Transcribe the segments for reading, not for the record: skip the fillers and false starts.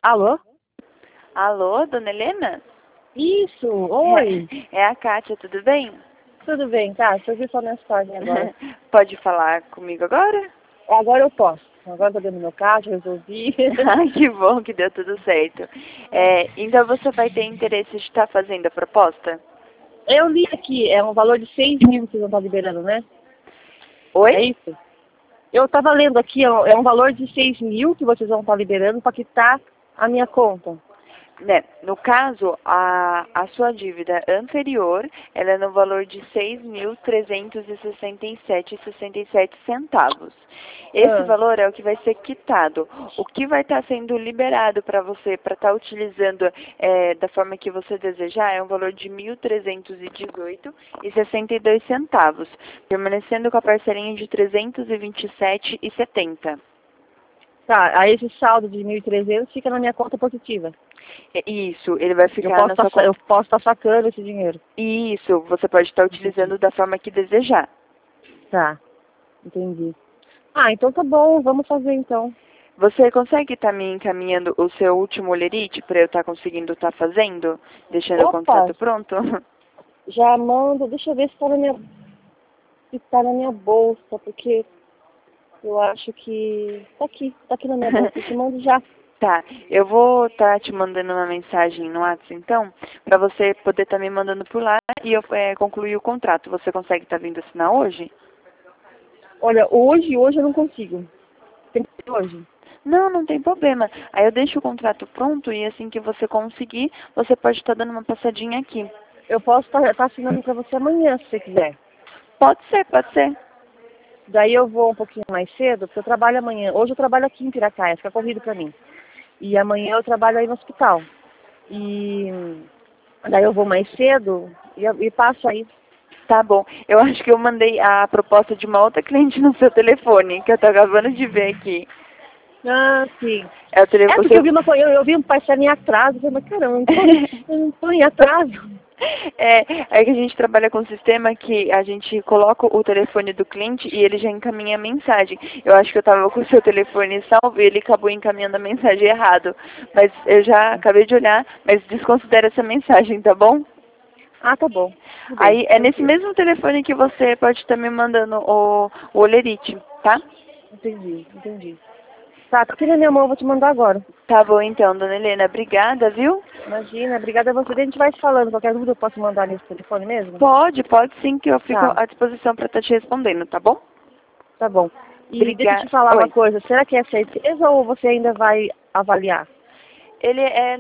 Alô? Alô, dona Helena? Isso, oi. É a Kátia, tudo bem? Tudo bem, tá? Deixa eu ver sua mensagem agora. Pode falar comigo agora? Agora eu posso. Agora eu tô dentro do meu carro, já resolvi. Ai, que bom que deu tudo certo. Então você vai ter interesse de estar fazendo a proposta? Eu li aqui, é um valor de 6.000 que vocês vão estar liberando, né? É Oi? isso? Eu tava lendo aqui, ó, é um valor de 6.000 que vocês vão estar liberando para quitar a minha conta. Né, no caso, a sua dívida anterior, ela é no valor de 6.367,67 centavos. Esse Ah, valor é o que vai ser quitado. O que vai estar sendo liberado para você, para estar utilizando da forma que você desejar, é um valor de 1.318,62 centavos, permanecendo com a parcelinha de 327,70. tá, aí esse saldo de 1.300 fica na minha conta positiva. Isso, ele vai ficar na sua conta. Eu posso estar sacando esse dinheiro. Isso, você pode estar utilizando da forma que desejar. Tá, entendi. Ah, então tá bom, vamos fazer então. Você consegue estar me encaminhando o seu último olerite para eu estar conseguindo estar fazendo? Deixando o Opa, contrato pronto? já mando, deixa eu ver se tá na minha bolsa, porque eu acho que tá aqui na minha bolsa, eu te mando já. Tá, eu vou estar te mandando uma mensagem no WhatsApp então, para você poder estar me mandando por lá e eu concluir o contrato. Você consegue estar vindo assinar hoje? Olha, hoje eu não consigo. Tem que ser hoje. Não, não tem problema. Aí eu deixo o contrato pronto e assim que você conseguir, você pode estar dando uma passadinha aqui. Eu posso estar assinando pra você amanhã, se você quiser. Pode ser, pode ser. Daí eu vou um pouquinho mais cedo, porque eu trabalho amanhã. Hoje eu trabalho aqui em Piracaia, fica corrido pra mim. E amanhã eu trabalho aí no hospital. E daí eu vou mais cedo e passo aí. Tá bom. Eu acho que eu mandei a proposta de uma outra cliente no seu telefone, que eu tô acabando de ver aqui. Ah, sim. É o, tele... É o porque seu... eu vi um parceiro em atraso. Eu falei, mas caramba, eu não tô em atraso. É que a gente trabalha com um sistema que a gente coloca o telefone do cliente e ele já encaminha a mensagem. Eu acho que eu estava com o seu telefone salvo e ele acabou encaminhando a mensagem errado. Mas eu já acabei de olhar, mas desconsidera essa mensagem, tá bom? Ah, tá bom. Tudo bem, Aí é nesse tranquilo. mesmo telefone que você pode estar me mandando o olerite, tá? Entendi. Tá aqui na minha mão, eu vou te mandar agora. Tá bom então, dona Helena. Obrigada, viu? Imagina, obrigada a você. A gente vai se falando. Qualquer dúvida eu posso mandar nesse telefone mesmo? Pode sim, que eu fico Tá, à disposição para estar te respondendo, tá bom? tá bom. E deixa eu Obrigada. te falar uma Oi. coisa. Será que é certeza ou você ainda vai avaliar? Ele é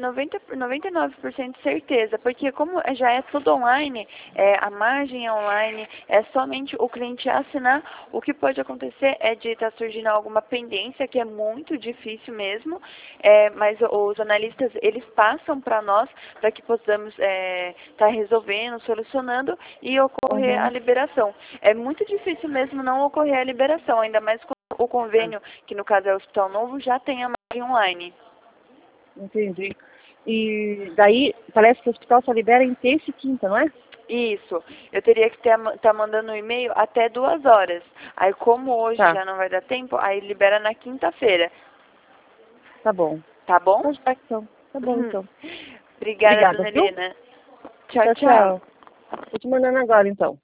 99% certeza, porque como já é tudo online, a margem é online, é somente o cliente assinar. O que pode acontecer é de estar surgindo alguma pendência, que é muito difícil mesmo, mas os analistas, eles passam para nós, para que possamos estar resolvendo, solucionando e ocorrer a Uhum. liberação. É muito difícil mesmo não ocorrer a liberação, ainda mais com o convênio, que no caso é o Hospital Novo, já tem a margem online. Entendi. E daí, parece que o hospital só libera em terça e quinta, não é? Isso. Eu teria que estar mandando um e-mail até 2 horas. Aí, como hoje Tá, já não vai dar tempo, aí libera na quinta-feira. tá bom. Tá bom? Tá já então. Tá bom então. Obrigada, Obrigada, dona viu? Helena. Tchau, Tchau, tchau. tchau. Tô te mandando agora então.